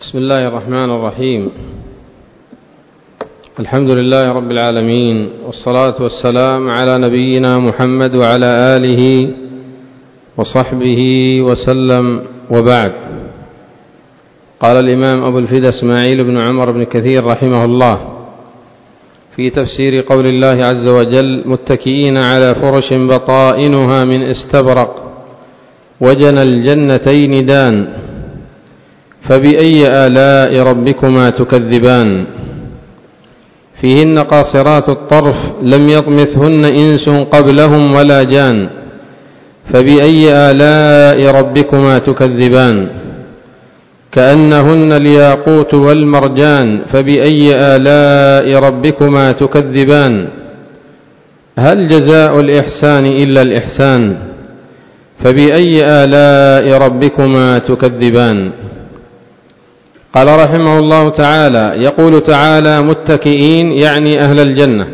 بسم الله الرحمن الرحيم. الحمد لله رب العالمين، والصلاة والسلام على نبينا محمد وعلى آله وصحبه وسلم، وبعد. قال الإمام أبو الفدا إسماعيل بن عمر بن كثير رحمه الله في تفسير قول الله عز وجل: متكئين على فرش بطائنها من استبرق وجنى الجنتين دان، فبأي آلاء ربكما تكذبان، فيهن قاصرات الطرف لم يطمثهن إنس قبلهم ولا جان، فبأي آلاء ربكما تكذبان، كأنهن الياقوت والمرجان، فبأي آلاء ربكما تكذبان، هل جزاء الإحسان إلا الإحسان، فبأي آلاء ربكما تكذبان. قال رحمه الله تعالى: يقول تعالى متكئين، يعني أهل الجنة،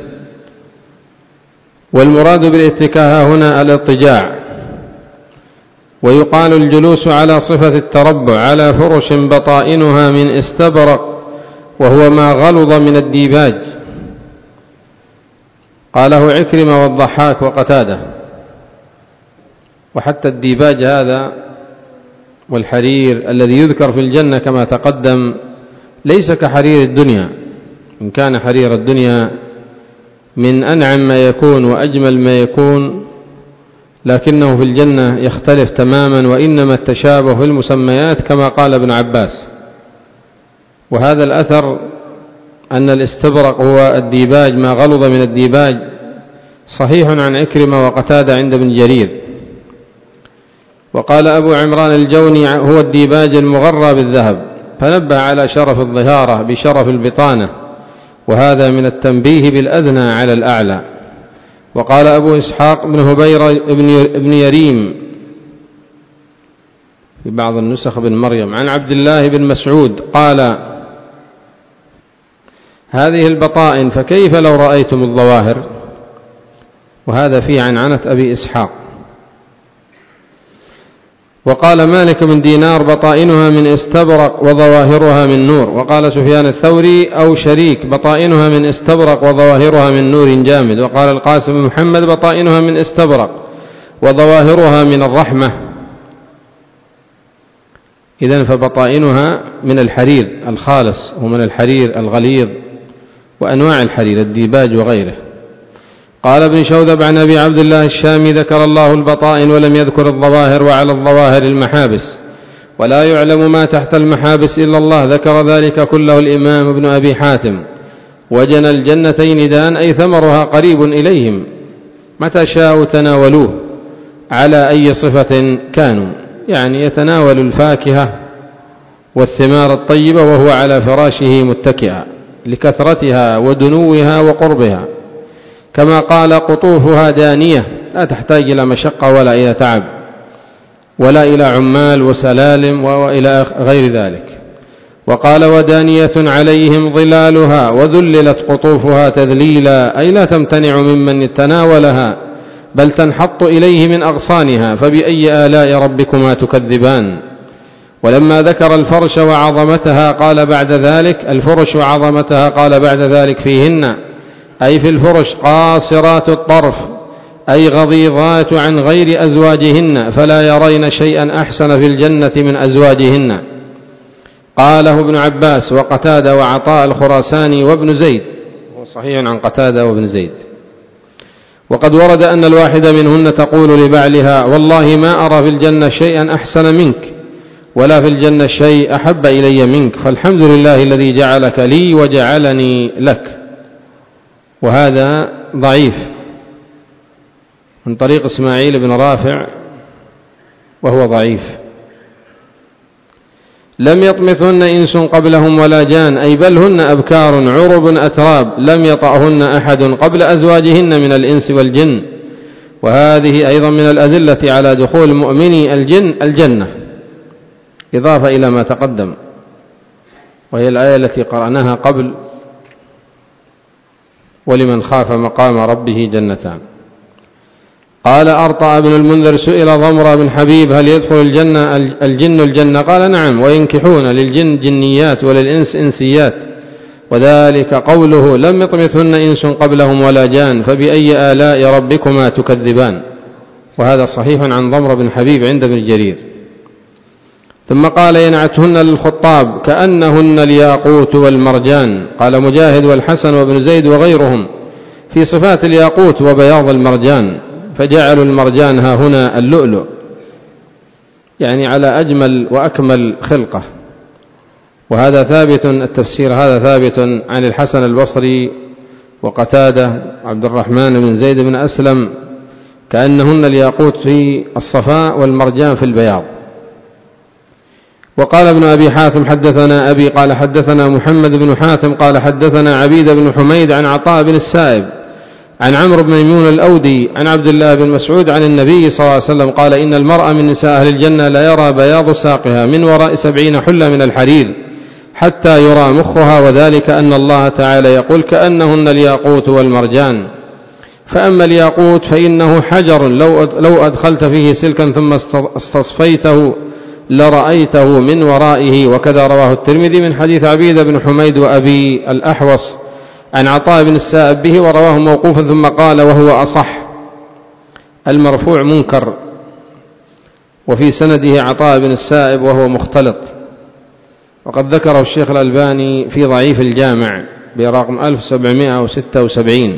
والمراد بالاتكاء هنا الاضطجاع، ويقال الجلوس على صفة التربع على فرش بطائنها من استبرق، وهو ما غلظ من الديباج. قاله عكرمة والضحاك وقتادة. وحتى الديباج هذا والحرير الذي يذكر في الجنة كما تقدم ليس كحرير الدنيا، إن كان حرير الدنيا من أنعم ما يكون وأجمل ما يكون، لكنه في الجنة يختلف تماما، وإنما التشابه في المسميات كما قال ابن عباس. وهذا الأثر أن الاستبرق هو الديباج، ما غلظ من الديباج، صحيح عن عكرمة وقتادة عند ابن جرير. وقال أبو عمران الجوني: هو الديباج المغرى بالذهب، فنبه على شرف الظهارة بشرف البطانة، وهذا من التنبيه بالأدنى على الأعلى. وقال أبو إسحاق بن هبيرة ابن يريم في بعض النسخ بن مريم عن عبد الله بن مسعود قال: هذه البطائن فكيف لو رأيتم الظواهر. وهذا في عنعنة أبي إسحاق. وقال مالك بن دينار: بطائنها من استبرق وظواهرها من نور. وقال سفيان الثوري أو شريك: بطائنها من استبرق وظواهرها من نور جامد. وقال القاسم بن محمد: بطائنها من استبرق وظواهرها من الرحمة. إذن فبطائنها من الحرير الخالص ومن الحرير الغليظ وأنواع الحرير الديباج وغيره. قال ابن شوذب عن أبي عبد الله الشامي: ذكر الله البطائن ولم يذكر الظواهر، وعلى الظواهر المحابس، ولا يعلم ما تحت المحابس إلا الله. ذكر ذلك كله الإمام ابن أبي حاتم. وجنى الجنتين دان، أي ثمرها قريب إليهم، متى شاءوا تناولوه على أي صفة كانوا، يعني يتناول الفاكهة والثمار الطيبة وهو على فراشه متكئا لكثرتها ودنوها وقربها، كما قال: قطوفها دانية، لا تحتاج إلى مشقة ولا إلى تعب ولا إلى عمال وسلالم وإلى غير ذلك. وقال: ودانية عليهم ظلالها، وذللت قطوفها تذليلا، أي لا تمتنع ممن يتناولها بل تنحط إليه من أغصانها، فبأي آلاء ربكما تكذبان. ولما ذكر الفرش وعظمتها قال بعد ذلك: الفرش وعظمتها قال بعد ذلك: فيهن، أي في الفرش، قاصرات الطرف، أي غضيضات عن غير أزواجهن، فلا يرين شيئا أحسن في الجنة من أزواجهن. قاله ابن عباس وقتادة وعطاء الخراساني وابن زيد، وصحيح عن قتادة وابن زيد. وقد ورد أن الواحدة منهن تقول لبعلها: والله ما أرى في الجنة شيئا أحسن منك، ولا في الجنة شيء أحب إلي منك، فالحمد لله الذي جعلك لي وجعلني لك. وهذا ضعيف من طريق إسماعيل بن رافع، وهو ضعيف. لم يطمثهن إنس قبلهم ولا جان، أي بل هن أبكار عرب أتراب لم يطأهن أحد قبل أزواجهن من الإنس والجن. وهذه أيضا من الأدلة على دخول مؤمني الجنة، إضافة إلى ما تقدم، وهي الآية التي قرأناها قبل: ولمن خاف مقام ربه جنتان. قال أرطأ بن المنذر سئل ضمر بن حبيب هل يدخل الجن الجنة؟ قال نعم، وينكحون للجن جنيات وللإنس إنسيات، وذلك قوله لم يطمثهن إنس قبلهم ولا جان فبأي آلاء ربكما تكذبان. وهذا صحيح عن ضمر بن حبيب عند ابن جرير. ثم قال ينعتهن للخطاب كأنهن الياقوت والمرجان. قال مجاهد والحسن وابن زيد وغيرهم في صفات الياقوت وبياض المرجان، فجعلوا المرجان ها هنا اللؤلؤ، يعني على أجمل وأكمل خلقة. وهذا ثابت، التفسير هذا ثابت عن الحسن البصري وقتادة عبد الرحمن بن زيد بن أسلم، كأنهن الياقوت في الصفاء والمرجان في البياض. وقال ابن أبي حاتم حدثنا أبي قال حدثنا محمد بن حاتم قال حدثنا عبيد بن حميد عن عطاء بن السائب عن عمرو بن ميمون الأودي عن عبد الله بن مسعود عن النبي صلى الله عليه وسلم قال إن المرأة من نساء أهل الجنة لا يرى بياض ساقها من وراء 70 حلة من الحرير حتى يرى مخها، وذلك أن الله تعالى يقول كأنهن الياقوت والمرجان. فأما الياقوت فإنه حجر لو أدخلت فيه سلكا ثم استصفيته لرأيته من ورائه. وكذا رواه الترمذي من حديث عبيد بن حميد وأبي الأحوص عن عطاء بن السائب به، ورواه موقوفا ثم قال وهو أصح. المرفوع منكر، وفي سنده عطاء بن السائب وهو مختلط، وقد ذكره الشيخ الألباني في ضعيف الجامع برقم 1776.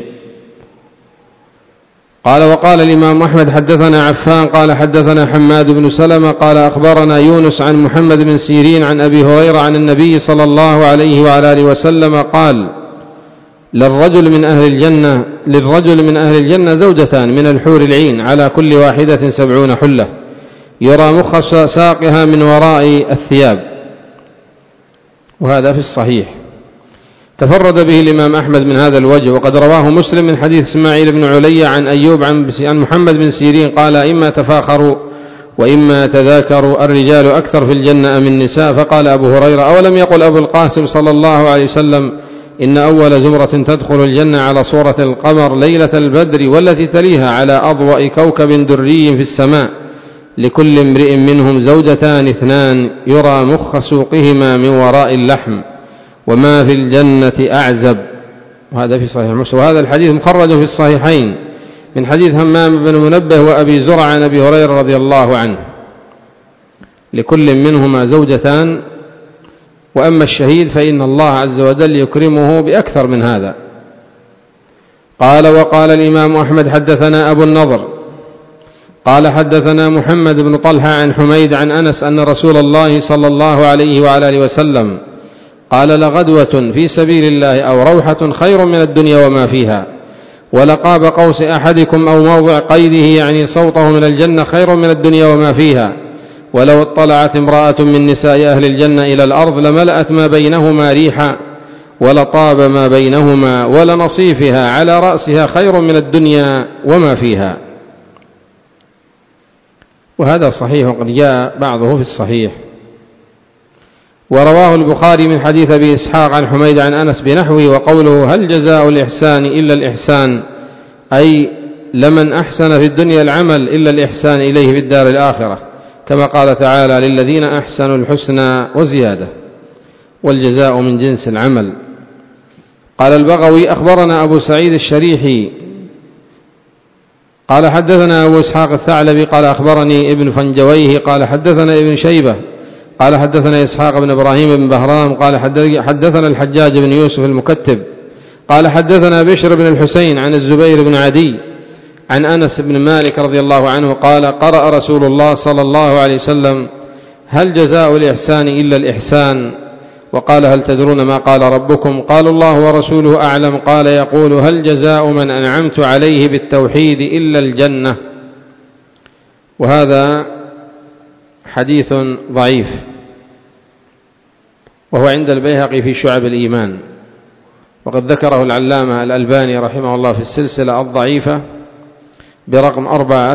قال وقال الإمام أحمد حدثنا عفان قال حدثنا حماد بن سلمة قال أخبرنا يونس عن محمد بن سيرين عن أبي هريرة عن النبي صلى الله عليه وعلى آله وسلم قال للرجل من أهل الجنة زوجتان من الحور العين على كل واحدة 70 حلة يرى مخ ساقها من وراء الثياب. وهذا في الصحيح. تفرد به الإمام أحمد من هذا الوجه، وقد رواه مسلم من حديث إسماعيل بن علي عن أيوب عن محمد بن سيرين قال إما تفاخروا وإما تذاكروا الرجال أكثر في الجنة أم النساء؟ فقال أبو هريرة أولم يقل أبو القاسم صلى الله عليه وسلم إن أول زمرة تدخل الجنة على صورة القمر ليلة البدر والتي تليها على أضواء كوكب دري في السماء لكل امرئ منهم زوجتان 2 يرى مخ سوقهما من وراء اللحم وما في الجنة أعزب. وهذا في صحيح مسلم. وهذا الحديث مخرج في الصحيحين من حديث همام بن منبه وأبي زرع عن أبي هريرة رضي الله عنه، لكل منهما زوجتان. وأما الشهيد فإن الله عز وجل يكرمه بأكثر من هذا. قال وقال الإمام أحمد حدثنا أبو النضر قال حدثنا محمد بن طلحة عن حميد عن أنس أن رسول الله صلى الله عليه وعلى آله وسلم قال لغدوة في سبيل الله أو روحة خير من الدنيا وما فيها، ولقاب قوس أحدكم أو موضع قيده يعني صوته من الجنة خير من الدنيا وما فيها، ولو اطلعت امرأة من نساء أهل الجنة إلى الأرض لملأت ما بينهما ريحا ولطاب ما بينهما ولنصيفها على رأسها خير من الدنيا وما فيها. وهذا صحيح وقد جاء بعضه في الصحيح. ورواه البخاري من حديث أبي إسحاق عن حميد عن أنس بنحوه، وقوله هل جزاء الإحسان إلا الإحسان أي لمن أحسن في الدنيا العمل إلا الإحسان إليه في الدار الآخرة، كما قال تعالى للذين أحسنوا الحسنى وزيادة، والجزاء من جنس العمل. قال البغوي أخبرنا أبو سعيد الشريحي قال حدثنا أبو إسحاق الثعلبي قال أخبرني ابن فنجويه قال حدثنا ابن شيبة قال حدثنا إسحاق بن إبراهيم بن بهرام قال حدثنا الحجاج بن يوسف المكتب قال حدثنا بشر بن الحسين عن الزبير بن عدي عن أنس بن مالك رضي الله عنه قال قرأ رسول الله صلى الله عليه وسلم هل جزاء الإحسان إلا الإحسان؟ وقال هل تدرون ما قال ربكم؟ قالوا الله ورسوله أعلم. قال يقول هل جزاء من أنعمت عليه بالتوحيد إلا الجنة؟ وهذا حديث ضعيف، وهو عند البيهقي في شعب الإيمان، وقد ذكره العلامة الألباني رحمه الله في السلسلة الضعيفة برقم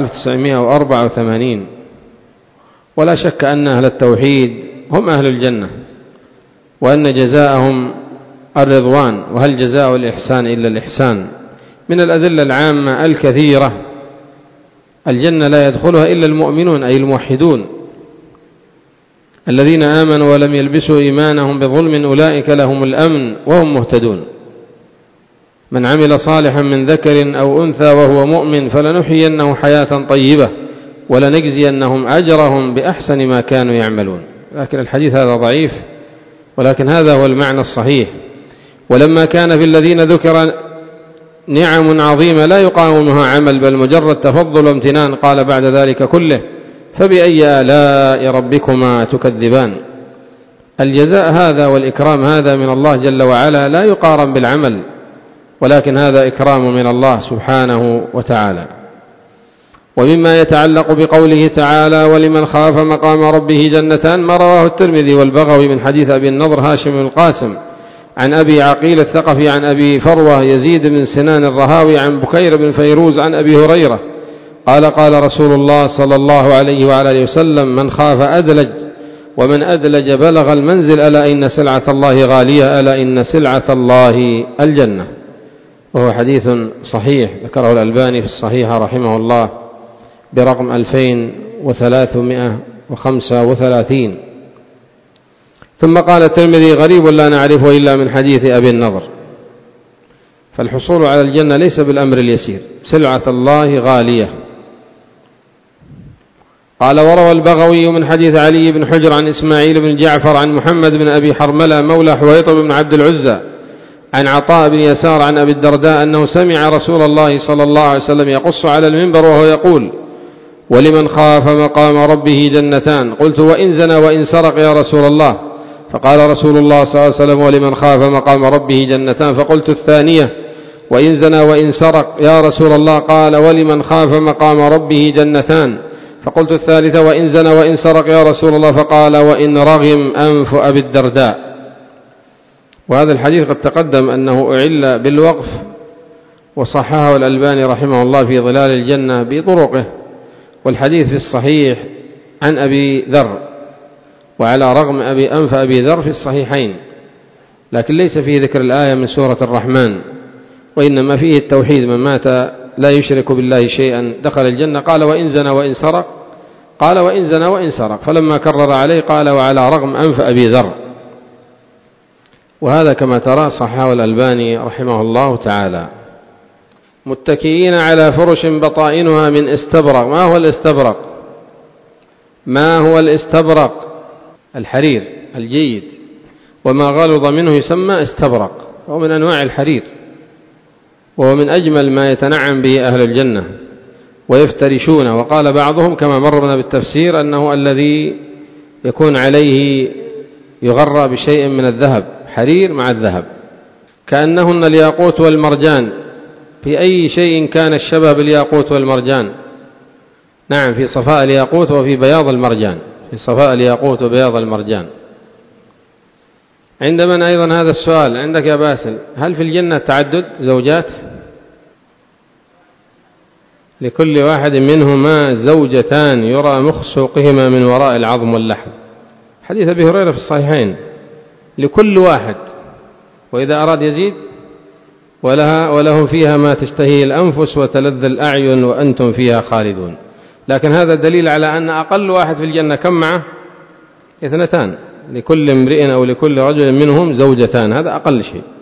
4984. ولا شك أن أهل التوحيد هم أهل الجنة، وأن جزاءهم الرضوان. وهل جزاء الإحسان إلا الإحسان؟ من الأدلة العامة الكثيرة الجنة لا يدخلها إلا المؤمنون أي الموحدون الذين آمنوا ولم يلبسوا إيمانهم بظلم أولئك لهم الأمن وهم مهتدون. من عمل صالحا من ذكر أو أنثى وهو مؤمن فلنحيينه حياة طيبة ولنجزينهم أجرهم بأحسن ما كانوا يعملون. لكن الحديث هذا ضعيف، ولكن هذا هو المعنى الصحيح. ولما كان في الذين ذكر نعم عظيمة لا يقاومها عمل بل مجرد تفضل وامتنان، قال بعد ذلك كله فبأي آلاء ربكما تكذبان. الجزاء هذا والإكرام هذا من الله جل وعلا لا يقارن بالعمل، ولكن هذا إكرام من الله سبحانه وتعالى. ومما يتعلق بقوله تعالى ولمن خاف مقام ربه جنتان ما رواه الترمذي والبغوي من حديث أبي النضر هاشم بن القاسم عن أبي عقيل الثقفي عن أبي فروة يزيد بن سنان الرهاوي عن بكير بن فيروز عن أبي هريرة قال قال رسول الله صلى الله عليه وعلى آله وسلم من خاف أدلج ومن أدلج بلغ المنزل ألا إن سلعة الله غالية ألا إن سلعة الله الجنة. وهو حديث صحيح ذكره الألباني في الصحيح رحمه الله برقم 2335. ثم قال الترمذي غريب لا نعرفه إلا من حديث أبي النضر. فالحصول على الجنة ليس بالأمر اليسير، سلعة الله غالية. قال وروى البغوي من حديث علي بن حجر عن إسماعيل بن جعفر عن محمد بن أبي حرملة مولى حويطب بن عبد العزى عن عطاء بن يسار عن أبي الدرداء أنه سمع رسول الله صلى الله عليه وسلم يقص على المنبر وهو يقول ولمن خاف مقام ربه جنتان. قلت وإن زنى وإن سرق يا رسول الله؟ فقال رسول الله صلى الله عليه وسلم ولمن خاف مقام ربه جنتان. فقلت الثانية وإن زنى وإن سرق يا رسول الله؟ قال ولمن خاف مقام ربه جنتان. فقلت الثالثة وإن زنى وإن سرق يا رسول الله؟ فقال وإن رغم أنف أبي الدرداء. وهذا الحديث قد تقدم أنه أعل بالوقف وصححه الألباني رحمه الله في ظلال الجنة بطرقه، والحديث في الصحيح عن أبي ذر وعلى رغم أنف أبي ذر في الصحيحين، لكن ليس فيه ذكر الآية من سورة الرحمن، وإنما فيه التوحيد من مات لا يشرك بالله شيئا دخل الجنة. قال وإن زنى وإن سرق؟ قال وإن زنى وإن سرق. فلما كرر عليه قال وعلى رغم أنف أبي ذر. وهذا كما ترى صححه الألباني رحمه الله تعالى. متكئين على فرش بطائنها من استبرق. ما هو الاستبرق؟ ما هو الاستبرق؟ الحرير الجيد، وما غلظ منه يسمى استبرق، وهو من أنواع الحرير، وهو من أجمل ما يتنعم به أهل الجنة ويفترشون. وقال بعضهم كما مرنا بالتفسير أنه الذي يكون عليه يغرى بشيء من الذهب، حرير مع الذهب، كأنهن الياقوت والمرجان. في أي شيء كان الشبه بالياقوت والمرجان؟ نعم، في صفاء الياقوت وفي بياض المرجان، في صفاء الياقوت وبياض المرجان. عند من أيضا هذا السؤال؟ عندك يا باسل. هل في الجنة تعدد زوجات؟ لكل واحد منهما زوجتان يرى مخ سوقهما من وراء العظم واللحم. حديث أبي هريرة في الصحيحين. لكل واحد، وإذا أراد يزيد ولهم فيها ما تشتهي الأنفس وتلذ الأعين وأنتم فيها خالدون. لكن هذا دليل على أن أقل واحد في الجنة كم معه؟ 2، لكل امرئ أو لكل رجل منهم زوجتان، هذا أقل شيء.